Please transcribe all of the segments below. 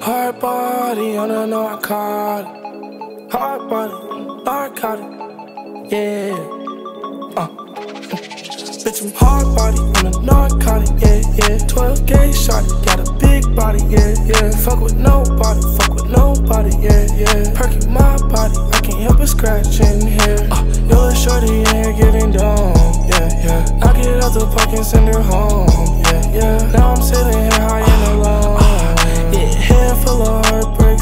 Hard body on a narcotic. Hard body, narcotic. Yeah. Bitch, I'm hard body on a narcotic. Yeah, yeah. 12 gauge shot, got a big body. Yeah, yeah. Fuck with nobody, yeah, yeah. Perky my body, I can't help but scratch in here. Yo, a shorty in here getting dumb. Yeah, yeah. Knock it out the park and send her home. Yeah, yeah. Now I'm sitting here high and alone. Yeah, head full of heartbreak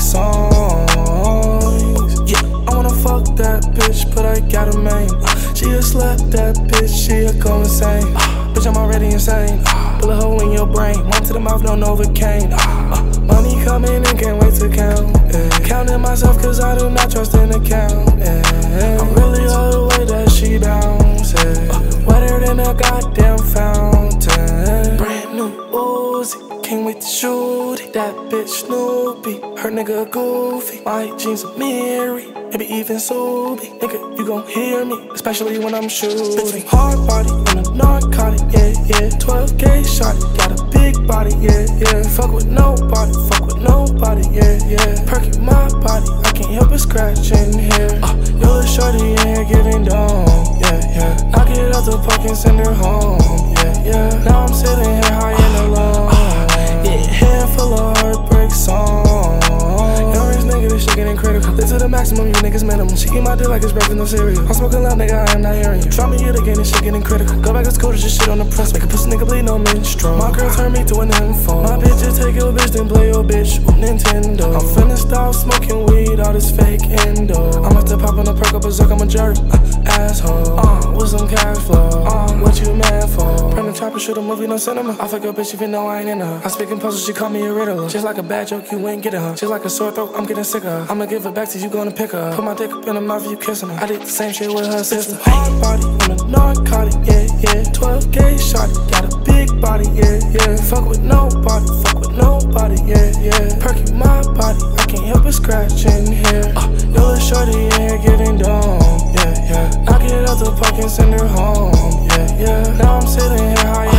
songs. Yeah, I wanna fuck that bitch, but I got a main. She a slut, that bitch, she a go insane. Bitch, I'm already insane. Pull a hole in your brain, one to the mouth, no Novocaine. Money coming in, can't wait to count. Counting myself, cause I do not trust an account. I'm really all the way that she bounces. Wetter than a goddamn fountain. Brand new Uzi, can't wait to shoot it. That bitch Snoopy, her nigga goofy. My jeans are Mary, maybe even Soupy. Nigga, you gon' hear me, especially when I'm shooting. Bitch, I'm hard body on a narcotic, yeah, yeah. 12 gauge shot, got a big body, yeah, yeah. Fuck with nobody, yeah, yeah. Perky my body, I can't help but scratch in here. Yo, a shorty in here getting dumb, yeah, yeah. Knock it out the park and send her home, yeah, yeah. Now I'm sitting here high and alone. Yeah, head full of heartbreak songs. Young rich nigga, this shit getting critical. Live to the maximum, you niggas minimum. She eat my dick like it's breakfast, no cereal. I'm smoking loud, nigga, I am not hearing you. Try me yet again, this shit getting critical. Go back to school, just shit on the press. Make a pussy nigga bleed, no menstrual. My girl turned me to an info. My bitch just take your bitch, then play your bitch with Nintendo. I'm finna stop smoking weed, all this fake endo. I'm about to pop on a perk up a zuck, I'm a jerk, asshole. With some cash flow, what you mad for? Print a chopper, shoot a movie, no cinema. I fuck your bitch if you know I ain't in her. I speak in puzzles, she call me a riddler. Just like a bad joke, you ain't getting her. Just like a sore throat, I'm getting sick of her. I'ma give it back to you, gonna pick her. Put my dick up in her mouth, you kissing her. I did the same shit with her sister. Hard body on a narcotic, yeah, yeah. 12 gauge shot, got a big body, yeah, yeah. Fuck with nobody, yeah, yeah. Perky my body, I can't help but scratch in here. Yo, a shorty in here getting dumb, yeah, yeah. Knock it out the park and send her home, yeah, yeah. Now I'm sitting here high